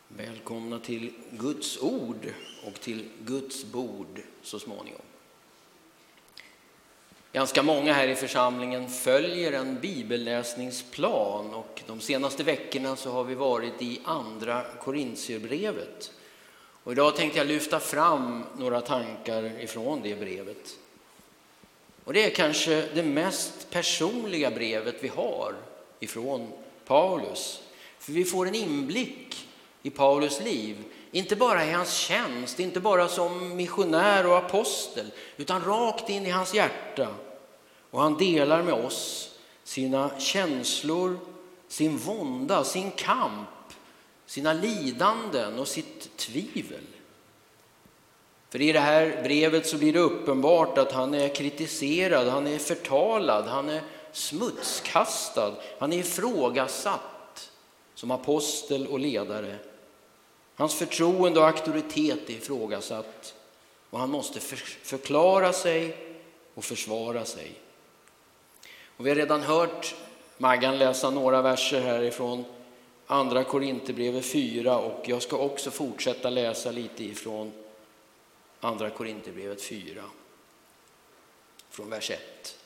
Välkomna till Guds ord och till Guds bord så småningom. Ganska många här i församlingen följer en bibelläsningsplan och de senaste veckorna så har vi varit i andra Korintierbrevet. Och idag tänkte jag lyfta fram några tankar ifrån det brevet. Och det är kanske det mest personliga brevet vi har ifrån Paulus. För vi får en inblick i Paulus liv, inte bara i hans tjänst, inte bara som missionär och apostel, utan rakt in i hans hjärta. Och han delar med oss sina känslor, sin vånda, sin kamp, sina lidanden och sitt tvivel. För i det här brevet så blir det uppenbart att han är kritiserad, han är förtalad, han är smutskastad, han är ifrågasatt som apostel och ledare. Hans förtroende och auktoritet är ifrågasatt och han måste förklara sig och försvara sig. Och vi har redan hört Maggan läsa några verser härifrån andra Korinthierbrevet 4 och jag ska också fortsätta läsa lite ifrån andra Korinthierbrevet 4 från vers 1.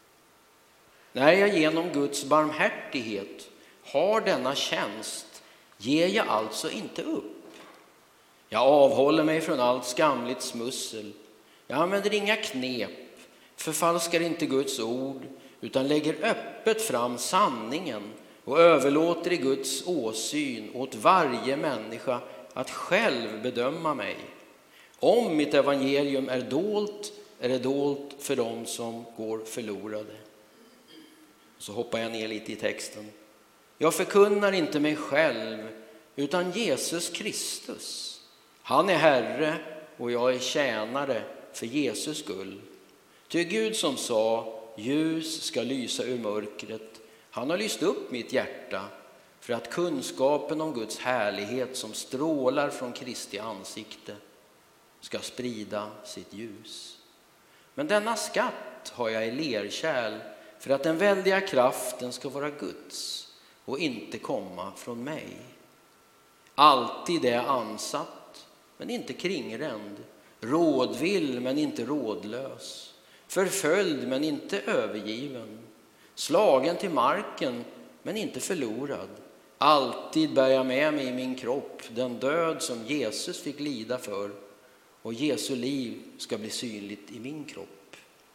När jag genom Guds barmhärtighet har denna tjänst ger jag alltså inte upp. Jag avhåller mig från allt skamligt smussel. Jag använder inga knep, förfalskar inte Guds ord utan lägger öppet fram sanningen och överlåter i Guds åsyn åt varje människa att själv bedöma mig. Om mitt evangelium är det dolt för dem som går förlorade. Så hoppar jag ner lite i texten. Jag förkunnar inte mig själv utan Jesus Kristus. Han är Herre och jag är tjänare för Jesus skull. Ty Gud som sa, ljus ska lysa ur mörkret. Han har lyst upp mitt hjärta för att kunskapen om Guds härlighet som strålar från Kristi ansikte ska sprida sitt ljus. Men denna skatt har jag i lerkärl för att den väldiga kraften ska vara Guds och inte komma från mig. Alltid är jag ansatt men inte kringränd, rådvill men inte rådlös, förföljd men inte övergiven, slagen till marken men inte förlorad. Alltid bär jag med mig i min kropp den död som Jesus fick lida för och Jesu liv ska bli synligt i min kropp.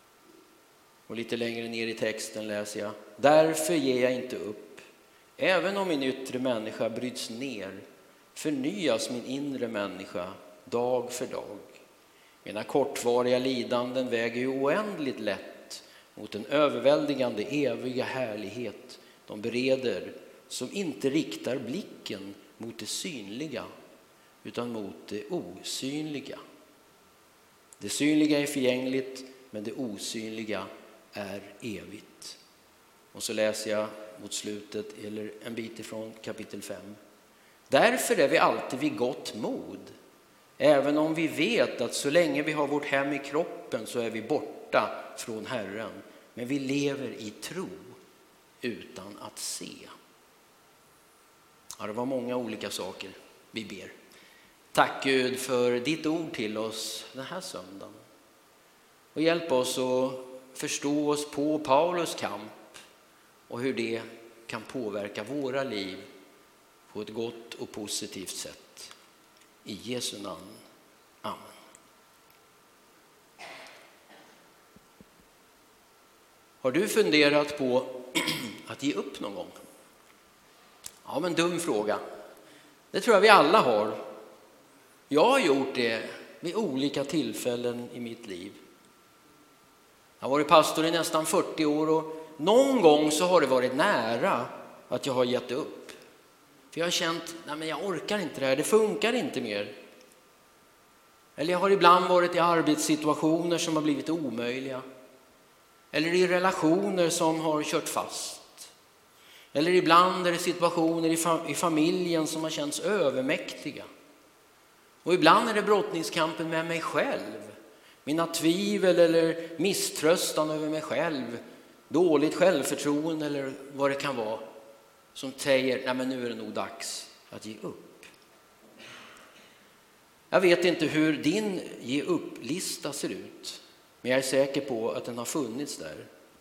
Och lite längre ner i texten läser jag: därför ger jag inte upp. Även om min yttre människa bryts ner förnyas min inre människa dag för dag. Mina kortvariga lidanden väger ju oändligt lätt mot den överväldigande eviga härlighet de bereder som inte riktar blicken mot det synliga utan mot det osynliga. Det synliga är förgängligt men det osynliga är evigt. Och så läser jag mot slutet eller en bit ifrån kapitel 5. Därför är vi alltid vid gott mod. Även om vi vet att så länge vi har vårt hem i kroppen så är vi borta från Herren. Men vi lever i tro utan att se. Ja, det var många olika saker vi ber. Tack Gud för ditt ord till oss den här söndagen. Och hjälp oss att förstå oss på Paulus kamp och hur det kan påverka våra liv på ett gott och positivt sätt. I Jesu namn. Amen. Har du funderat på att ge upp någon gång? Ja, men dum fråga. Det tror jag vi alla har. Jag har gjort det vid olika tillfällen i mitt liv. Jag har varit pastor i nästan 40 år och någon gång så har det varit nära att jag har gett upp. För jag har känt, nej men jag orkar inte det här, det funkar inte mer. Eller jag har ibland varit i arbetssituationer som har blivit omöjliga. Eller i relationer som har kört fast. Eller ibland är det situationer i familjen som har känts övermäktiga. Och ibland är det brottningskampen med mig själv. Mina tvivel eller misströstan över mig själv. Dåligt självförtroende eller vad det kan vara. Som säger, nej men nu är det nog dags att ge upp. Jag vet inte hur din ge upp-lista ser ut, men jag är säker på att den har funnits där.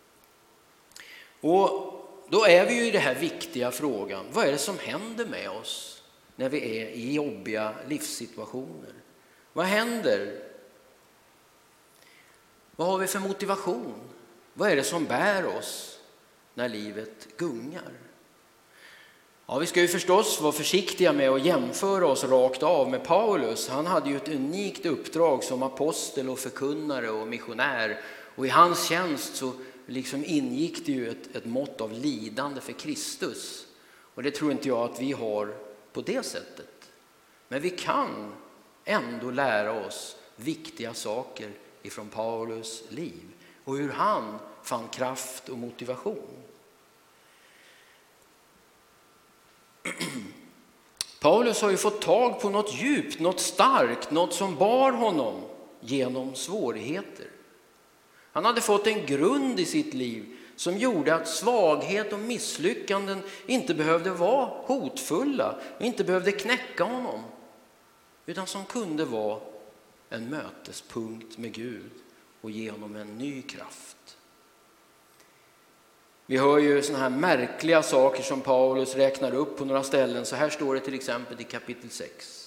Och då är vi ju i den här viktiga frågan. Vad är det som händer med oss när vi är i jobbiga livssituationer? Vad händer? Vad har vi för motivation? Vad är det som bär oss när livet gungar? Ja, vi ska ju förstås vara försiktiga med att jämföra oss rakt av med Paulus. Han hade ju ett unikt uppdrag som apostel och förkunnare och missionär. Och i hans tjänst så liksom ingick det ju ett mått av lidande för Kristus. Och det tror inte jag att vi har på det sättet. Men vi kan ändå lära oss viktiga saker ifrån Paulus liv. Och hur han fann kraft och motivation. Paulus har ju fått tag på något djupt, något starkt, något som bar honom genom svårigheter. Han hade fått en grund i sitt liv som gjorde att svaghet och misslyckanden inte behövde vara hotfulla och inte behövde knäcka honom, utan som kunde vara en mötespunkt med Gud och ge honom en ny kraft. Vi hör ju såna här märkliga saker som Paulus räknar upp på några ställen. Så här står det till exempel i kapitel 6.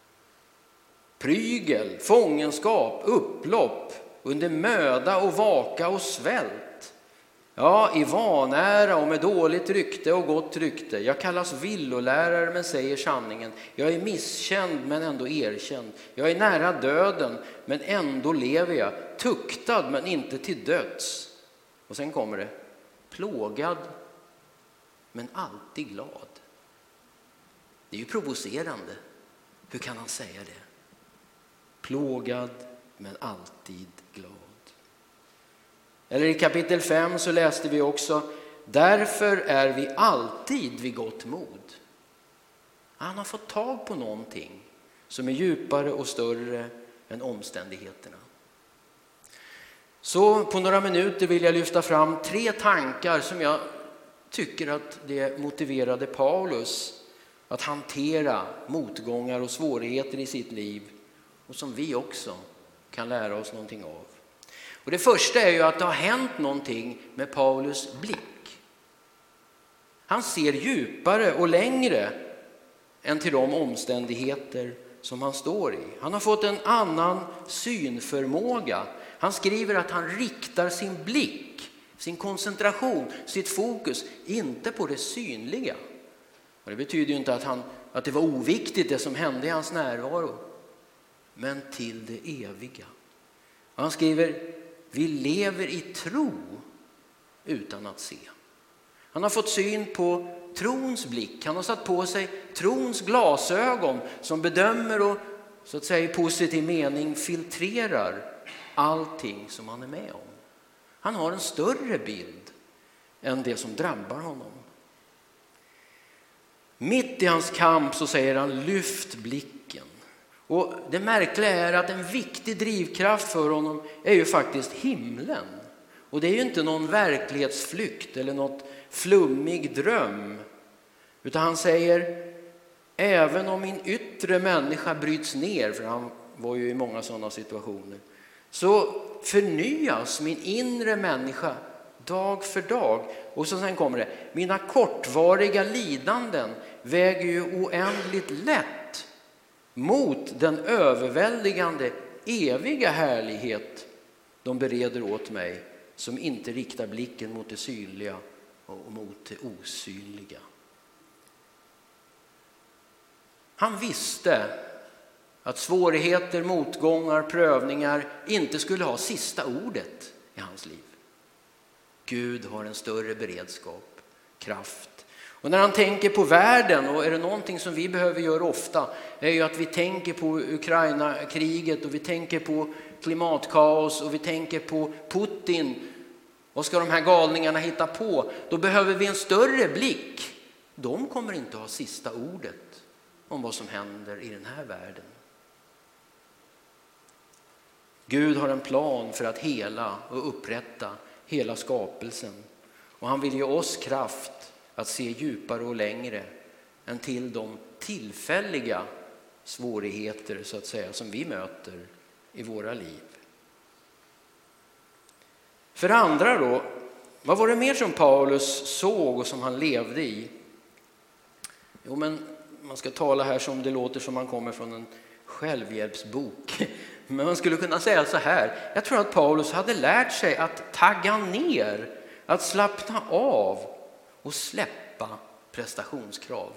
Prygel, fångenskap, upplopp, under möda och vaka och svält. Ja, i vanära och med dåligt rykte och gott rykte. Jag kallas villolärare men säger sanningen. Jag är misskänd men ändå erkänd. Jag är nära döden men ändå lever jag. Tuktad men inte till döds. Och sen kommer det. Plågad men alltid glad. Det är ju provocerande. Hur kan han säga det? Plågad men alltid glad. Eller i kapitel 5 så läste vi också: därför är vi alltid vid gott mod. Han har fått tag på någonting som är djupare och större än omständigheterna. Så på några minuter vill jag lyfta fram 3 tankar som jag tycker att det motiverade Paulus att hantera motgångar och svårigheter i sitt liv och som vi också kan lära oss någonting av. Och det första är ju att det har hänt någonting med Paulus blick. Han ser djupare och längre än till de omständigheter som han står i. Han har fått en annan synförmåga. Han skriver att han riktar sin blick, sin koncentration, sitt fokus inte på det synliga. Och det betyder ju inte att det var oviktigt det som hände i hans närvaro, men till det eviga. Och han skriver: vi lever i tro utan att se. Han har fått syn på trons blick. Han har satt på sig trons glasögon som bedömer och så att säga i positiv mening filtrerar allting som han är med om. Han har en större bild än det som drabbar honom. Mitt i hans kamp så säger han: lyft blicken. Och det märkliga är att en viktig drivkraft för honom är ju faktiskt himlen. Och det är ju inte någon verklighetsflykt eller något flummig dröm. Utan han säger: även om min yttre människa bryts ner, för han var ju i många sådana situationer, så förnyas min inre människa dag för dag. Och så sen kommer det: mina kortvariga lidanden väger ju oändligt lätt mot den överväldigande eviga härlighet de bereder åt mig, som inte riktar blicken mot det synliga och mot det osynliga. Han visste att svårigheter, motgångar, prövningar inte skulle ha sista ordet i hans liv. Gud har en större beredskap, kraft. Och när han tänker på världen, och är det någonting som vi behöver göra ofta, är ju att vi tänker på Ukraina-kriget och vi tänker på klimatkaos och vi tänker på Putin. Vad ska de här galningarna hitta på? Då behöver vi en större blick. De kommer inte ha sista ordet om vad som händer i den här världen. Gud har en plan för att hela och upprätta hela skapelsen. Och han vill ge oss kraft att se djupare och längre än till de tillfälliga svårigheter så att säga som vi möter i våra liv. För det andra då, vad var det mer som Paulus såg och som han levde i? Jo, men man ska tala här som det låter som man kommer från en självhjälpsbok. Men man skulle kunna säga så här. Jag tror att Paulus hade lärt sig att tagga ner, att slappna av och släppa prestationskrav.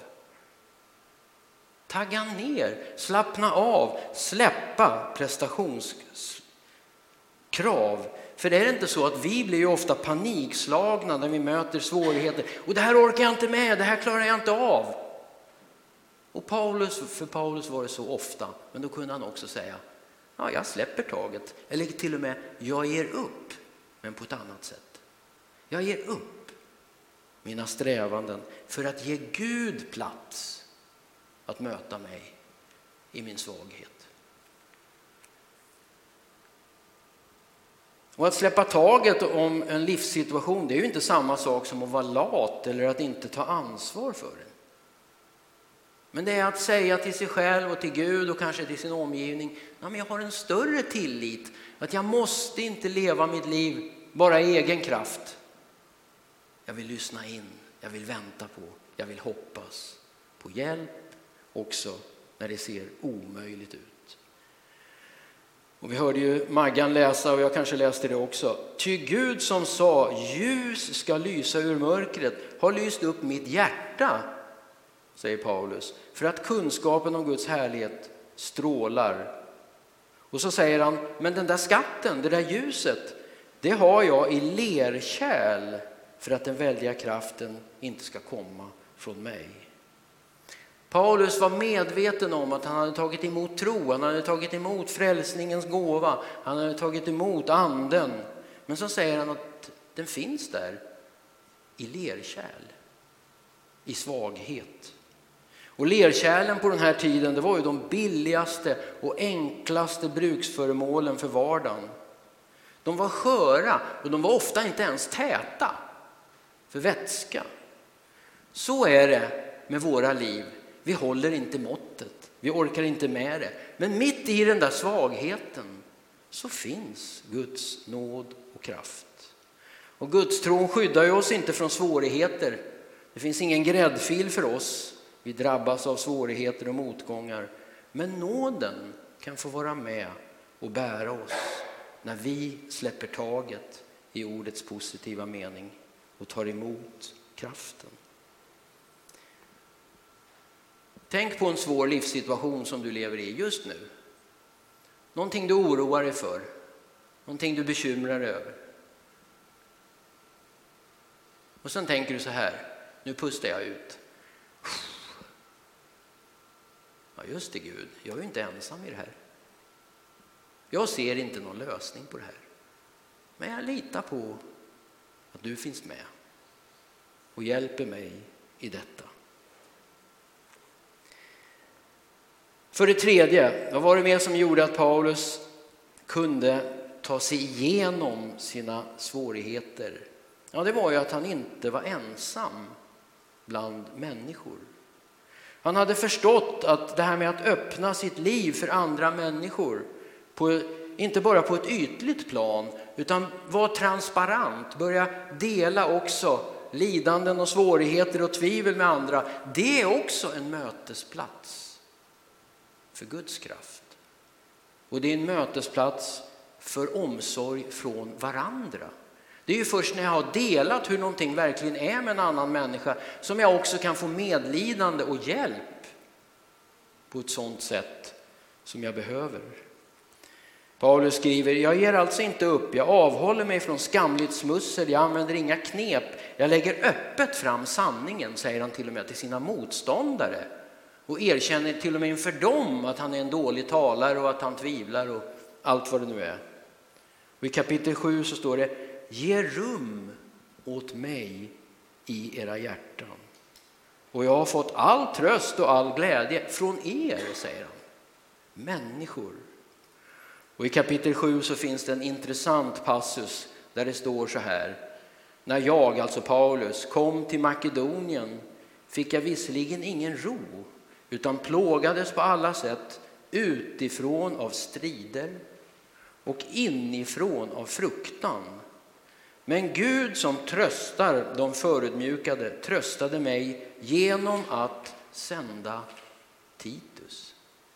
Tagga ner, slappna av, släppa prestationskrav. För det är inte så att vi blir ju ofta panikslagna när vi möter svårigheter. Och det här orkar jag inte med, det här klarar jag inte av. Och för Paulus var det så ofta, men då kunde han också säga, ja, jag släpper taget. Eller till och med, jag ger upp, men på ett annat sätt. Jag ger upp mina strävanden för att ge Gud plats att möta mig i min svaghet. Och att släppa taget om en livssituation, det är ju inte samma sak som att vara lat eller att inte ta ansvar för den. Men det är att säga till sig själv och till Gud och kanske till sin omgivning, ja, men jag har en större tillit, att jag måste inte leva mitt liv bara i egen kraft. Jag vill lyssna in, jag vill vänta på, jag vill hoppas på hjälp också när det ser omöjligt ut. Och vi hörde ju Maggan läsa, och jag kanske läste det också. Ty Gud som sa, ljus ska lysa ur mörkret, har lyst upp mitt hjärta, säger Paulus, för att kunskapen om Guds härlighet strålar. Och så säger han, men den där skatten, det där ljuset, det har jag i lerkärl för att den väldiga kraften inte ska komma från mig. Paulus var medveten om att han hade tagit emot tro, han hade tagit emot frälsningens gåva, han hade tagit emot anden. Men så säger han att den finns där i lerkärl, i svaghet. Och lerkärlen på den här tiden, det var ju de billigaste och enklaste bruksföremålen för vardagen. De var sköra och de var ofta inte ens täta för vätska. Så är det med våra liv. Vi håller inte måttet, vi orkar inte med det. Men mitt i den där svagheten så finns Guds nåd och kraft. Och Guds tron skyddar ju oss inte från svårigheter. Det finns ingen gräddfil för oss. Vi drabbas av svårigheter och motgångar. Men nåden kan få vara med och bära oss när vi släpper taget i ordets positiva mening och tar emot kraften. Tänk på en svår livssituation som du lever i just nu. Någonting du oroar dig för. Någonting du bekymrar dig över. Och sen tänker du så här. Nu pustar jag ut. Ja, just det Gud. Jag är ju inte ensam i det här. Jag ser inte någon lösning på det här. Men jag litar på att du finns med. Och hjälper mig i detta. För det tredje, vad var det mer som gjorde att Paulus kunde ta sig igenom sina svårigheter? Ja, det var ju att han inte var ensam bland människor. Han hade förstått att det här med att öppna sitt liv för andra människor, inte bara på ett ytligt plan, utan vara transparent, börja dela också lidanden och svårigheter och tvivel med andra. Det är också en mötesplats för Guds kraft. Och det är en mötesplats för omsorg från varandra. Det är ju först när jag har delat hur någonting verkligen är med en annan människa som jag också kan få medlidande och hjälp på ett sådant sätt som jag behöver. Paulus skriver, jag ger alltså inte upp, jag avhåller mig från skamligt smussel, jag använder inga knep, jag lägger öppet fram sanningen, säger han till och med till sina motståndare. Och erkänner till och med inför dem att han är en dålig talare och att han tvivlar och allt vad det nu är. Och i kapitel 7 så står det, ge rum åt mig i era hjärtan. Och jag har fått all tröst och all glädje från er, säger han. Människor. Och i kapitel 7 så finns det en intressant passus där det står så här. När jag, alltså Paulus, kom till Makedonien fick jag visserligen ingen ro. utan plågades på alla sätt utifrån av strider och inifrån av fruktan. Men Gud som tröstar de förödmjukade tröstade mig genom att sända Titus.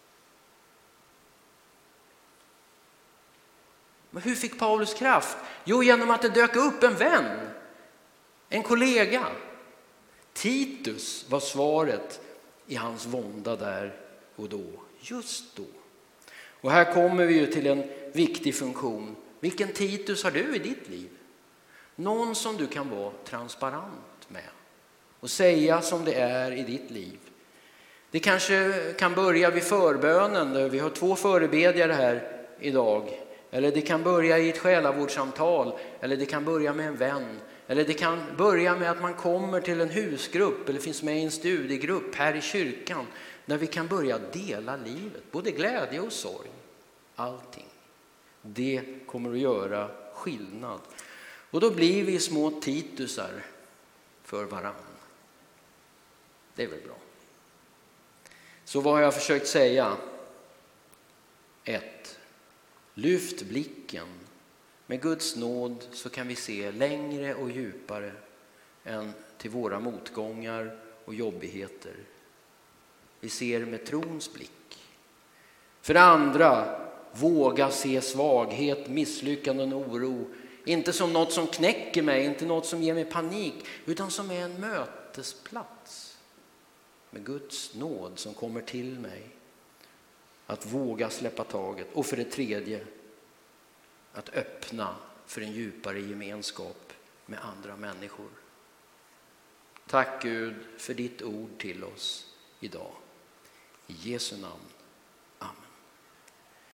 Men hur fick Paulus kraft? Jo, genom att det dök upp en vän, en kollega. Titus var svaret i hans vånda där och då, just då. Och här kommer vi ju till en viktig funktion. Vilken Titus har du i ditt liv? Någon som du kan vara transparent med och säga som det är i ditt liv. Det kanske kan börja vid förbönen, där vi har 2 förebedjare här idag. Eller det kan börja i ett själavårdssamtal, eller det kan börja med en vän. Eller det kan börja med att man kommer till en husgrupp eller finns med i en studiegrupp här i kyrkan. Där vi kan börja dela livet, både glädje och sorg. Allting. Det kommer att göra skillnad. Och då blir vi små Titusar för varann. Det är väl bra. Så vad har jag försökt säga? 1. Lyft blicken. Med Guds nåd så kan vi se längre och djupare än till våra motgångar och jobbigheter. Vi ser med trons blick. För det andra, våga se svaghet, misslyckanden och oro. Inte som något som knäcker mig, inte något som ger mig panik, utan som är en mötesplats med Guds nåd som kommer till mig. Att våga släppa taget. Och för det tredje, att öppna för en djupare gemenskap med andra människor. Tack Gud för ditt ord till oss idag. I Jesu namn.